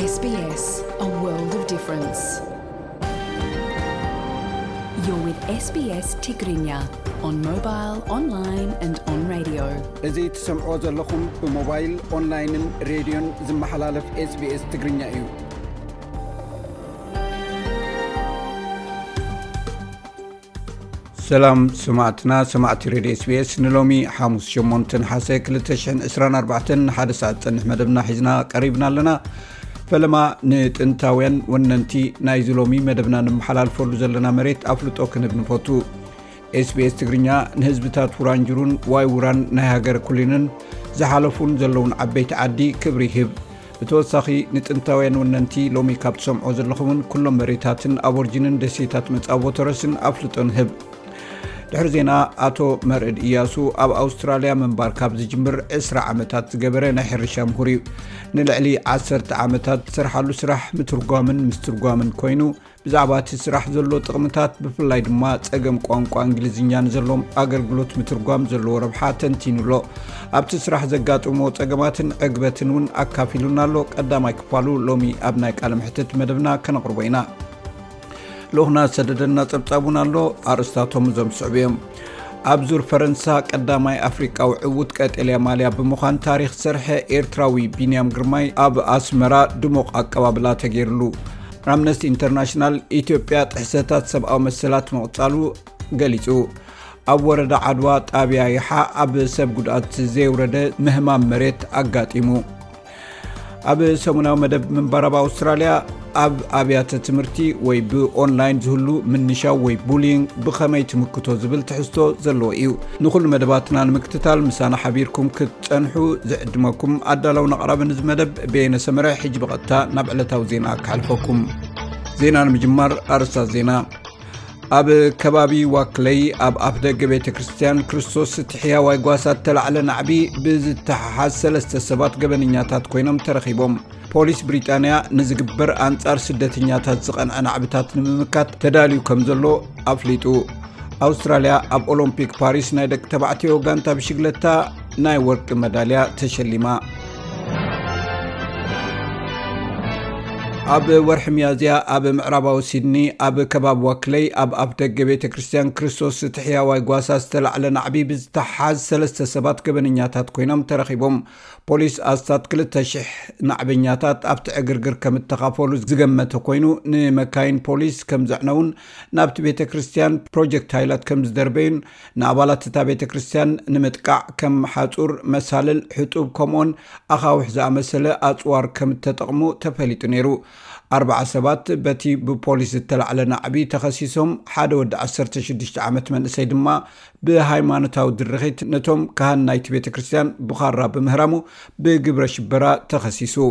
SBS, a world of difference. You're with SBS Tigrinya on mobile, online and on radio. إذا تسمعوا زلكم بموبايل أونلاين راديو زمحلالف SBS Tigrinya እዩ. سلام سمعتنا سمعت راديو SBS نلومي حاموس شمونتن حاسك لتشحن 24 حد ساعة تنح مدبنا حزنا قريبنا لنا فلما نتنتاوين وننتي نايزلومي مدبنا نمحلال فولو زلنا مريت أفلتو كنبن فوتو SBS تقرينيا نهزبتات ورانجرون واي وران نهاجر كلنا زحالفون زلون عبيت عدي كبريهب بتوسخي نتنتاوين وننتي لومي كابتسوم عزلخون كلهم مريتاتن أورجينن دسيتات متأبوترسن أفلتون هب دحرزينا آتو مرد إياسو أب أستراليا من باركاب زجمر إسرع عمتات زقبرين حرشا مهوريو نلعلي 10 عمتات سرحالو سرح مسترقامن كوينو بزعبات سرح زلو تغمتات بفلاي دما تقم قوانقو انجليزينيان زلوم أقرقلوت مترقام زلو ربحا تنتينو أبت سرح زقاتو مو تقماتن عقبتنون أكافلونا لو قدامي كفالو لومي أبنايك ألمحتت مدبنا كنقربينا لوهنا سددنا تبطابونا لو أرستاتهم زم سعبيهم أبزور فرنسا قدامي أفريقيا وعود كاتليا ماليا بمخان تاريخ سرحة إيرتراوي بينيام غرماي أب أسمرا دموق أكوابلا تغيرلو أمنستي انترناشنال إثيوبيا تحسيتات سبعة مسلات مقتالو قليتو أب ورد عدوى تابعا يحا أب سب قدات زي ورد مهمام مريت أقاتيمو أب سموناو مدب من بارابا أستراليا أب أبيات تمرتي وي بو أونلاين زهلو من نشاو وي بولينج بخمي تمكتو زبل تحستو زلو إيو نخل مدباتنا المكتتال مسانا حبيركم كتنحو زعدمكم أدالو نقرب نز مدب بين سمرا حجب غطا نبعلتاو زينا كحلفكم زينا المجمار أرسا زينا أب كبابي واكلي أب أفدق بيت كريستيان كريستوس تحيا وايقواسات تلعلن عبي بزتحاس سلسة سبات قبنياتات كوينم ترخيبهم بوليس بريطانيا نزقبر أنصار سدتنياتات زقن أنا عبتات نممكات تداليو كمزلو أفليتو أستراليا أب أولمبيك باريس نايدك تبعتيو غانتا بشغلتا ناي ورق ميداليا تشليما أب ورح ميازيا أب معرباو سيدني أب كباب واكلي أب أبدق بيت كريستيان كريستوس تحيا وايقواساس تلعلن عبي بزتحاز سلسة سبات قبنياتات كوينام ترخيبهم بوليس أستات كلتا شح نعبنياتات أبت أقرقر كمتخافولو زقمتو كوينو نمكاين بوليس كمزعنون نابت بيت كريستيان بروجكت هايلات كمزدربين نابالات تا بيت كريستيان نمتقع كم حاتور مسالل حطوب كومون أخاوح زا مسألة أطوار كمتتقمو تفليتو نيرو 4 سبات بتي ببوليس التلعلنا عبي تخصيصهم حدا ود 16 عامت من سيدما بهايمانتاو درغيت نتوم كهان نايت بيت كريستيان بخارا بمهرامو بقبر شبرا تخصيصو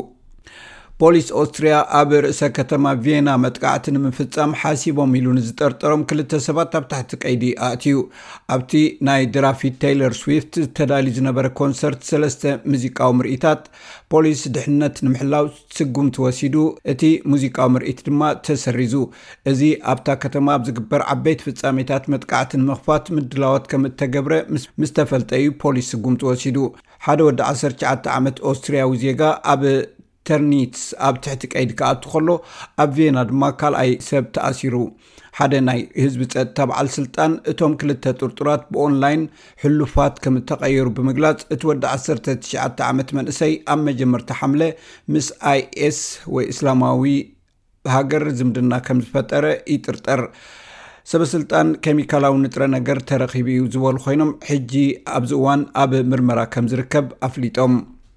بوليس أستريا أبر سكتما فيينا متقعتن من فتام حاسيبهم ميلون زترترم كل التسبات تحت قيدي آتيو أبتي ناي درافي تايلر سويفت تدالي زنبر كونسرت سلسة موسيقى ومرئيتات بوليس دحنت نمحلاو تسقوم توسيدو اتي موسيقى ومرئيت دما تسريزو ازي أبتا كتما بزقبر عبيت فتاميتات متقعتن مخفات مدلاوات كمتقبر مستفلت ايو بوليس سقوم توسيدو حدا ود 19 عامت أستريا وزيغا أب ترنيتس أب تحتك أيد كأتخلو أب فينا دما كال أي سب تأثيرو حدا ناي حزب تبع السلطان اتهم كلتا تورتورات بأونلاين حلوفات كم تغيروا بمقلات اتودع 19 عامت من اسي أما جمرت حملة مس IS وإسلاماوي هاجر زمدنا كم فترة يترتر سب السلطان كيميكالاو نتر نجر ترخيبي وزوال خوينم حجي أبزوان أب مرمرا كم زركب أفليتهم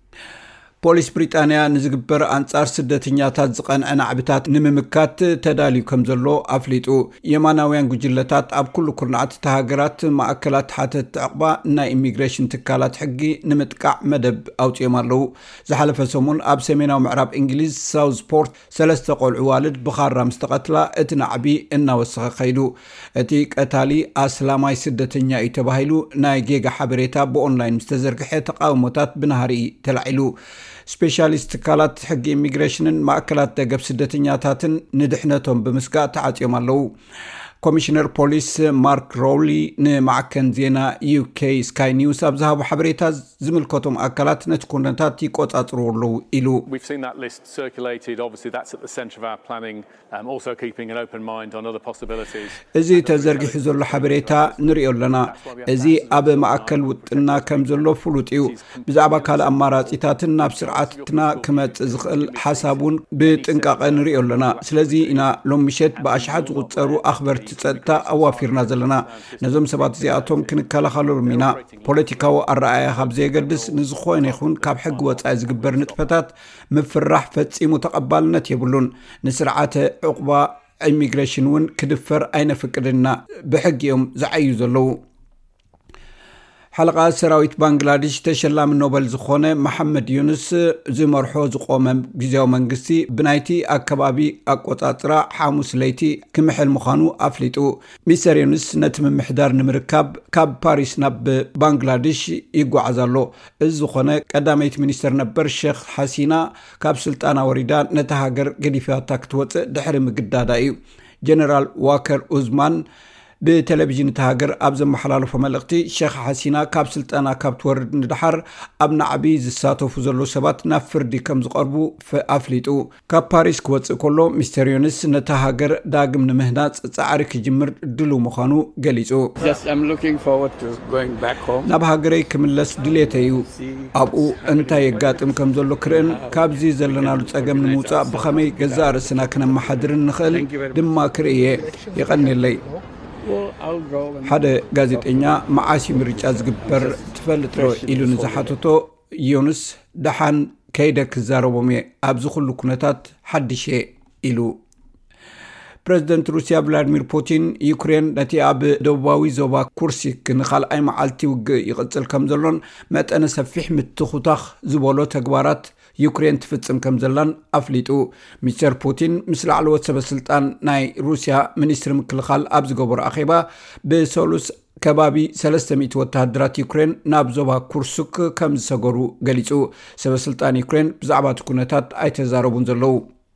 بوليس بريطانيا نزقبر أنصار سدتنياتات زقن أنا عبتات نممكات تداليو كمزلو أفليتو يماناويان قجلتات أب كل كرنعات تهاجرات مأكلات حتى تعقبا نا إميغريشن تكالات حقي نمتقع مدب أوت يمارلو زحلف سمون أب سمينا ومعراب إنجليز ساوثبورت سلسة قول عوالد بخار مستقتلا اتنا عبي إنا وسخ خيدو اتيك أتالي أسلاماي سدتنيا يتباهيلو نا جيغا حبريتا بأونلاين مستزرقحي تقاوموتات بنهاري تلعيلو سبيشاليست كالات حق إميغريشن مأكلات دقب سدتنياتاتن ندحنتهم بمسقاة تعاطيهم اللو ኮሚሽነር ፖሊስ ማርክ ሮውሊ ንማዕከን ዜና ዩኬ ስካይ ኒውስ ኣብ ዝሃቡ ሓበሬታ ዝምልከቶም ኣካላት ነቲ ኩነታት ይቆጻጽርሉ ኢሉ We've seen that list circulated. Obviously, that's at the centre of our planning, also keeping an open mind on other possibilities. እዚ ተዘርጊሑ ዘሎ ሓበሬታ ንሪኦ ኣለና እዚ ኣብ ማዕከል ውጥና ከም ዘሎ ፍሉጥ እዩ ብዛዕባ ካልእ ኣማራጺታትን ናብ ስርዓትና ክመጽእ ዝኽእል ሓሳቡን ብጥንቃቐ ንሪኦ ኣለና ስለዚ ኢና ሎም ምሸት ብኣሽሓት ዝቝጸሩ ኣኽበርቲ ጸጥታ ኣዋፊርና ዘለና ነዞም ሰባት እዚኣቶም ክንከላኸለሎም ኢና ፖለቲካዊ ኣረኣያ ካብ ዘየገድስ ንዝኾነ ይኹን ካብ ሕጊ ወጻኢ ዝግበር ንጥፈታት ምፍራሕ ፈጺሙ ተቐባልነት የብሉን ንስርዓተ ዕቁባ ኢሚግሬሽን እውን ክድፈር ኣይነፍቅድና ብሕጊ እዮም ዝዓዩ ዘለዉ ሓለቓ ሰራዊት ባንግላዴሽ ተሸላሚ ኖበል ዝኾነ መሐመድ ዩኑስ ዝመርሖ ዝቆመ ጊዜያዊ መንግስቲ ብናይቲ ኣከባቢ ኣቆጻጽራ ሓሙስ ለይቲ ክምሕል ምዃኑ ኣፍሊጡ ሚስተር ዩኑስ ነቲ ምምሕዳር ንምርካብ ካብ ፓሪስ ናብ ባንግላዴሽ ይጓዓዝ ኣሎ እዚ ዝኾነ ቀዳመይቲ ሚኒስተር ነበር ሼክ ሓሲና ካብ ስልጣና ወሪዳ ነቲ ሃገር ገዲፋታ ክትወፅእ ድሕሪ ምግዳዳ እዩ ጀነራል ዋከር ኡዝማን ብቴሌቪዥን ተሃገር ኣብ ዘመሓላለፎ መልእኽቲ ሼክ ሓሲና ካብ ስልጣና ካብ ትወርድ ንድሓር ኣብ ናዕቢ ዝሳተፉ ዘሎ ሰባት ናብ ፍርዲ ከም ዝቐርቡ ኣፍሊጡ ካብ ፓሪስ ክወፅእ ከሎ ሚስተር ዩኑስ ነቲ ሃገር ዳግም ንምህናፅ ጻዕሪ ክጅምር ድሉ ምዃኑ ገሊጹ ናብ ሃገረይ ክምለስ ድሌተ እዩ ኣብኡ እንታይ የጋጥም ከም ዘሎ ክርእን ካብዚ ዘለናሉ ጸገም ንምውፃእ ብኸመይ ገዛእ ርእስና ክነመሓድርን ንኽእል ድማ ክርእየ ይቐኒለይ ሓደ ጋዜጠኛ መዓሲ ምርጫ ዝግበር ትፈልጥ ዶ ኢሉ ንዝሓተቶ ዩኑስ ደሓን ከይደ ክዛረቦም እየ ኣብዚ ኩሉ ኩነታት ሓድሽ ኢሉ ፕሬዚደንት ሩስያ ቭላድሚር ፑቲን ዩክሬን ነቲ ኣብ ደቡባዊ ዞባ ኩርሲክ ንኻልኣይ መዓልቲ ውግእ ይቕጽል ከም ዘሎን መጠነ ሰፊሕ ምትኹታኽ ዝበሎ ተግባራት ዩክሬን ትፍጽም ከም ዘላን ኣፍሊጡ ሚስተር ፑቲን ምስ ላዕለዎት ሰበስልጣን ናይ ሩስያ ሚኒስትሪ ምክልኻል ኣብ ዝገበሩ ኣኼባ ብሰሉስ ከባቢ 300 ወተሃደራት ዩክሬን ናብ ዞባ ኩርሱክ ከም ዝሰገሩ ገሊጹ ሰበስልጣን ዩክሬን ብዛዕባ እቲ ኩነታት ኣይተዛረቡን ዘለዉ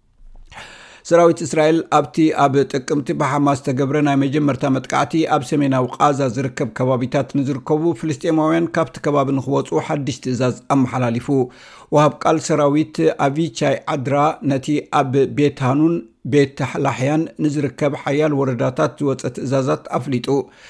ሰራዊት እስራኤል ኣብቲ ኣብ ጥቅምቲ ብሓማስ ተገብረ ናይ መጀመርታ መጥቃዕቲ ኣብ ሰሜናዊ ቃዛ ዝርከብ ከባቢታት ንዝርከቡ ፍልስጤማውያን ካብቲ ከባቢ ንኽወፁ ሓድሽ ትእዛዝ ኣመሓላሊፉ ወሃብ ቃል ሰራዊት ኣቪቻይ ዓድራ ነቲ ኣብ ቤት ሃኑን ቤት ላሕያን ንዝርከብ ሓያል ወረዳታት ዝወፀ ትእዛዛት ኣፍሊጡ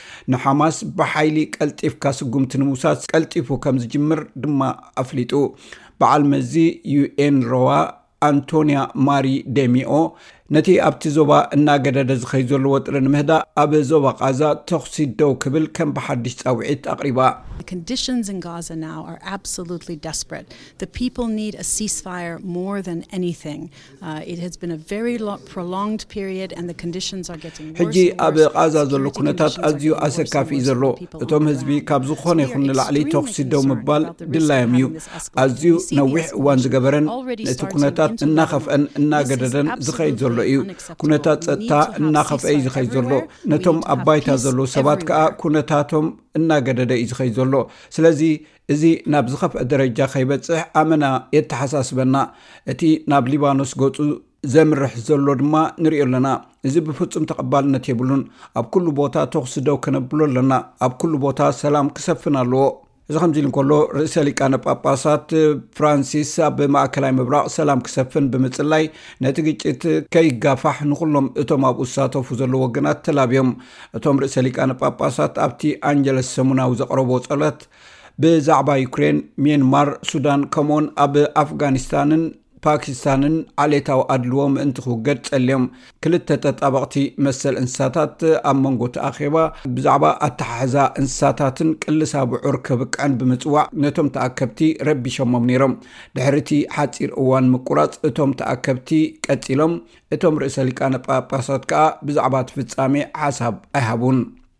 ንሓማስ ብሓይሊ ቀልጢፍካ ስጉምቲ ንምውሳድ ቀልጢፉ ከም ዝጅምር ድማ ኣፍሊጡ በዓል መዚ ዩኤን ሮዋ አንቶኒያ ማሪ ዴሚኦ ነቲ ኣብቲ ዞባ እናገደደ ዝኸይድ ዘሎ ወጥረ ንምህዳእ ኣብ ዞባ ቃዛ ተኽሲ ደው ክብል ከም ብሓድሽ ጻውዒት ኣቕሪባ The conditions in Gaza now are absolutely desperate. The people need a ceasefire more than anything. It has been a very prolonged period and the conditions are getting worse. ሕጂ ኣብ ቃዛ ዘሎ ኩነታት ኣዝዩ ኣሰካፊ ዘሎ እቶም ህዝቢ ካብ ዝኾነ ይኹን ንላዕሊ ተኽሲ ደው ምባል ድላዮም እዩ ኣዝዩ ነዊሕ እዋን ዝገበረን ነቲ ኩነታት እናኸፍአን እናገደደን ዝኸይድ ዘሎ እዩ ኩነታት ጸጥታ እናኸፍአ እዩ ዝኸይድ ዘሎ ነቶም ኣብ ባይታ ዘሎ ሰባት ከዓ ኩነታቶም እናገደደ እዩ ዝኸይድ ዘሎ ስለዚ እዚ ናብ ዝኸፍአ ደረጃ ከይበጽሕ ኣመና የተሓሳስበና እቲ ናብ ሊባኖስ ገጹ ዘምርሕ ዘሎ ድማ ንሪኦ ኣለና እዚ ብፍጹም ተቐባልነት የብሉን ኣብ ኩሉ ቦታ ተኽሲ ደው ከነብሎ ኣለና ኣብ ኩሉ ቦታ ሰላም ክሰፍን ኣለዎ እዚ ከምዚ ኢሉ እንከሎ ርእሰ ሊቃነ ጳጳሳት ፍራንሲስ ኣብ ማእከላይ ምብራቕ ሰላም ክሰፍን ብምጽላይ ነቲ ግጭት ከይጋፋሕ ንኹሎም እቶም ኣብኡ ዝሳተፉ ዘለዉ ወገናት ተላብዮም እቶም ርእሰ ሊቃነ ጳጳሳት ኣብቲ አንጀለስ ሰሙናዊ ዘቕረቦ ጸሎት ብዛዕባ ዩክሬን ሚያንማር ሱዳን ከምኡውን ኣብ ኣፍጋኒስታንን ፓኪስታንን ዓሌታዊ ኣድልዎ ምእንቲ ክውገድ ጸልዮም ክልተ ተጣበቕቲ መሰል እንስሳታት ኣብ መንጎ ተኣኼባ ብዛዕባ ኣተሓሕዛ እንስሳታትን ቅልሳ ብዑር ከብቅዐን ብምጽዋዕ ነቶም ተኣከብቲ ረቢሾሞም ነይሮም ድሕርቲ ሓፂር እዋን ምቁራጽ እቶም ተኣከብቲ ቀጺሎም እቶም ርእሰ ሊቃነ ጳጳሳት ከዓ ብዛዕባ ፍጻሜ ሓሳብ ኣይሃቡን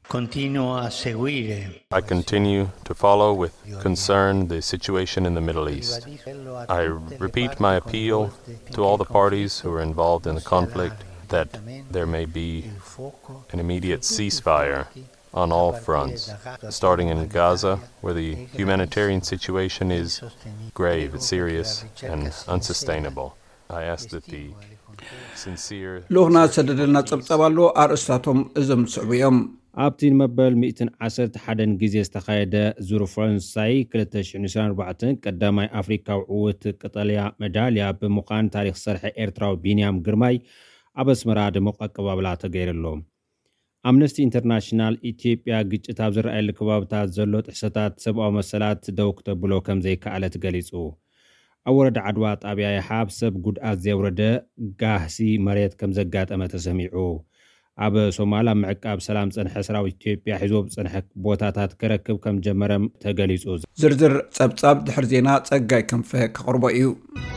I continue to follow with concern the situation in the Middle East. I repeat my appeal to all the parties who are involved in the conflict that there may be an immediate ceasefire on all fronts, starting in Gaza, where the humanitarian situation is grave, it's serious and unsustainable. I ask that the sincere لغنا سددلنا ጸብጸባሎ አርእስታቶም እዞም ጽዕብዮም ኣብቲ መበል 111 ግዜ ዝተኻየደ ዙር ፍራንሳይ 2024 ቀዳማይ ኣፍሪካዊ ዕውት ቀጠልያ ሜዳልያ ብምዃን ታሪኽ ሰርሐ ኤርትራዊ ቢንያም ግርማይ ኣብ ኣስመራ ድሙቕ ኣቀባብላ ተገይሩሎ ኣምነስቲ ኢንተርናሽናል ኢትዮጵያ ግጭት ኣብ ዝረኣየሉ ከባቢታት ዘሎ ጥሕሰታት ሰብኣዊ መሰላት ደው ክተብሎ ከም ዘይከኣለት ገሊጹ ኣብ ወረዳ ዓድዋ ጣብያ ይሓብ ሰብ ጉድኣት ዘውረደ ጋህሲ መሬት ከም ዘጋጠመ ተሰሚዑ ኣብ ሶማላ ምዕቃብ ሰላም ጸንሐ ሰራዊት ኢትዮጵያ ሒዞ ጸንሐ ቦታታት ከረክብ ከም ጀመረም ተገሊጹ ዝርዝር ጸብጻብ ድሕር ዜና ጸጋይ ክንፈ ከቕርቦ እዩ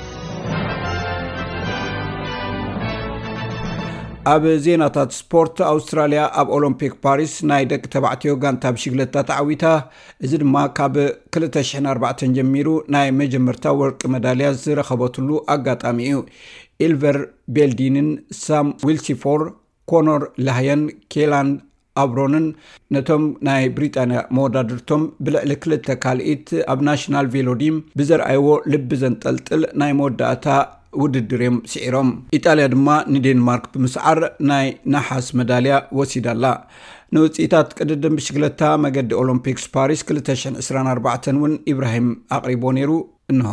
ኣብ ዜናታት ስፖርት ኣውስትራልያ ኣብ ኦሎምፒክ ፓሪስ ናይ ደቂ ተባዕትዮ ጋንታ ብሽግለታ ተዓዊታ እዚ ድማ ካብ 2004 ጀሚሩ ናይ መጀመርታ ወርቂ ሜዳልያ ዝረኸበትሉ ኣጋጣሚ እዩ ኢልቨር ቤልዲንን ሳም ዊልሲፎር ኮኖር ላህየን ኬላን ኣብሮንን ነቶም ናይ ብሪጣንያ መወዳድርቶም ብልዕሊ ክልተ ካልኢት ኣብ ናሽናል ቬሎዲም ብዘርኣይዎ ልቢ ዘንጠልጥል ናይ መወዳእታ ውድድርም ሲዒሮም ኢጣልያ ድማ ንዴንማርክ ብምስዓር ናይ ናሓስ ሜዳልያ ወሲዳላ ንውጽኢታት ቅድድም ብሽግለታ መገዲ ኦሎምፒክስ ፓሪስ 2024 ውን ኢብራሂም ኣቕሪቦ ነይሩ እንሆ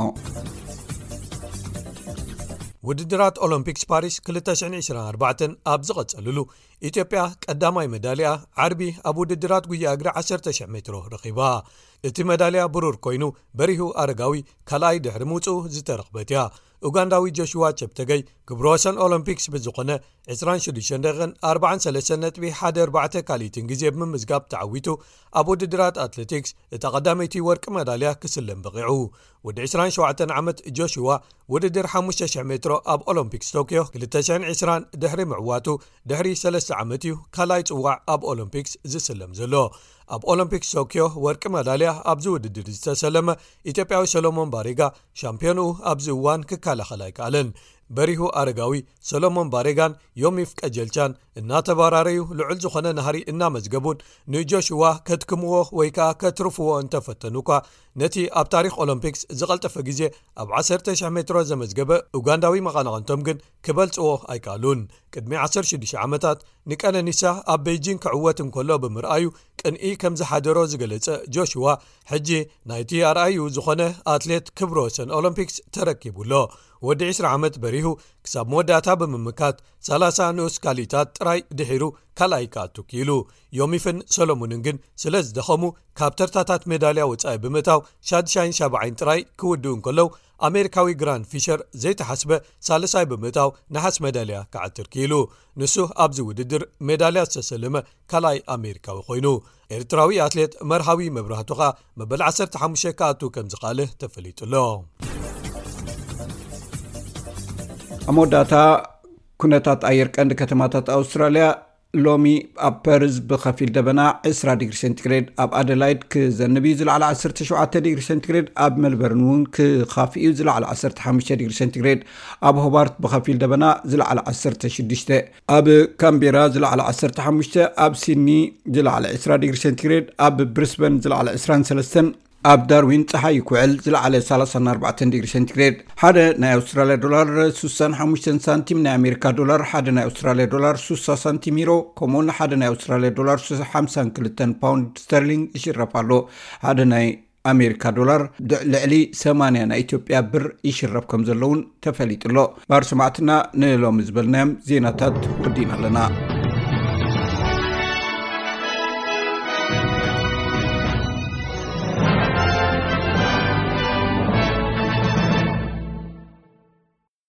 ውድድራት ኦሎምፒክስ ፓሪስ 2024 ኣብ ዝቐጸልሉ ኢትዮጵያ ቀዳማይ ሜዳልያ ዓርቢ ኣብ ውድድራት ጉያ እግሪ 10,000 ሜትሮ ረኺባ እቲ ሜዳልያ ብሩር ኮይኑ በሪሁ ኣረጋዊ ካልኣይ ድሕሪ ምውጽኡ ዝተረኽበት እያ ኡጋንዳዊ ጆሹዋ ቸፕተገይ ክብረ ወሰን ኦሎምፒክስ ብዝኾነ 26.43.14 ካልኢትን ግዜ ብምዝጋብ ተዓዊቱ ኣብ ውድድራት ኣትሌቲክስ እታ ቀዳመይቲ ወርቂ ሜዳልያ ክስለም በቂዑ ወዲ 27 ዓመት ጆሹዋ ውድድር 5,000 ሜትሮ ኣብ ኦሎምፒክስ ቶኪዮ 2020 ድሕሪ ምዕዋቱ ድሕሪ 3 ዓመት እዩ ካልኣይ ጽዋዕ ኣብ ኦሎምፒክስ ዝስለም ዘሎ ኣብ ኦሎምፒክስ ቶኪዮ ወርቂ ሜዳልያ ኣብዚ ውድድር ዝተሰለመ ኢትዮጵያዊ ሰሎሞን ባሬጋ ሻምፒዮኑ ኣብዚ እዋን ክከላኸል ኣይከኣለን በሪሁ ኣረጋዊ ሰሎሞን ባሬጋን ዮሚፍ ቀጀልቻን እናተባራረዩ ልዑል ዝኾነ ናህሪ እናመዝገቡን ንጆሹዋ ከትክምዎ ወይ ከዓ ከትርፍዎ እንተፈተኑኳ ነቲ ኣብ ታሪክ ኦሎምፒክስ ዝቐልጠፈ ግዜ ኣብ 10,000 ሜትሮ ዘመዝገበ ኡጋንዳዊ መቐናቐንቶም ግን ክበልጽዎ ኣይከኣሉን ቅድሚ 16 ዓመታት ንቀነኒሳ ኣብ ቤጂንግ ክዕወት እንከሎ ብምርኣዩ ቅንኢ ከም ዝሓደሮ ዝገለጸ ጆሹዋ ሕጂ ናይቲ ኣርኣዩ ዝኾነ ኣትሌት ክብረ ወሰን ኦሎምፒክስ ተረኪቡሎ ወዲ 20 ዓመት በሪሁ ክሳብ መወዳእታ ብምምካት 30 ንኡስ ካሊታት ጥራይ ድሒሩ ካልኣይ ከኣቱ ኪኢሉ ዮሚፍን ሰሎሞንን ግን ስለ ዝደኸሙ ካብ ተርታታት ሜዳልያ ወጻኢ ብምእታው 770 ጥራይ ክውድኡ እንከለው ኣሜሪካዊ ግራንድ ፊሸር ዘይተሓስበ ሳልሳይ ብምእታው ናሓስ ሜዳልያ ከዓትር ኪኢሉ ንሱ ኣብዚ ውድድር ሜዳልያ ዝተሰለመ ካልኣይ ኣሜሪካዊ ኮይኑ ኤርትራዊ ኣትሌት መርሃዊ መብራህቱኻ መበል 15 ከኣቱ ከም ዝኻልህ ተፈሊጡሎ ኣሞዳታ ኩነታት ኣየር ቀንዲ ከተማታት ኣውስትራልያ ሎሚ ኣብ ፐርዝ ብኸፊል ደበና 20 ዲግሪ ሴንቲግሬድ ኣብ ኣደላይድ ክዘንብ እዩ ዝለዓለ 17 ዲግሪ ሴንቲግሬድ ኣብ ሜልበርን እውን ክኻፍእ እዩ ዝለዓለ 15 ዲግሪ ሴንቲግሬድ ኣብ ሆባርት ብኸፊል ደበና ዝለዓለ 16 ኣብ ካምቤራ ዝለዓለ 15 ኣብ ሲድኒ ዝለዓለ 20 ዲግሪ ሴንቲግሬድ ኣብ ብሪስበን ዝለዓለ 23 ኣብ ዳርዊን ፀሓይ ኩዕል ዝለዓለ 34 ዲግሪ ሴንቲግሬድ ሓደ ናይ ኣውስትራልያ ዶላር 65 ሳንቲም ናይ ኣሜሪካ ዶላር ሓደ ናይ ኣውስትራልያ ዶላር 60 ሳንቲም ዩሮ ከምኡውን ሓደ ናይ ኣውስትራልያ ዶላር 52 ፓውንድ ስተርሊንግ ይሽረፋሎ ሓደ ናይ ኣሜሪካ ዶላር ልዕሊ 80 ናይ ኢትዮጵያ ብር ይሽረፍ ከም ዘለውን ተፈሊጡሎ ባር ሰማዕትና ንሎሚ ዝበልናዮም ዜናታት ወዲና ኣለና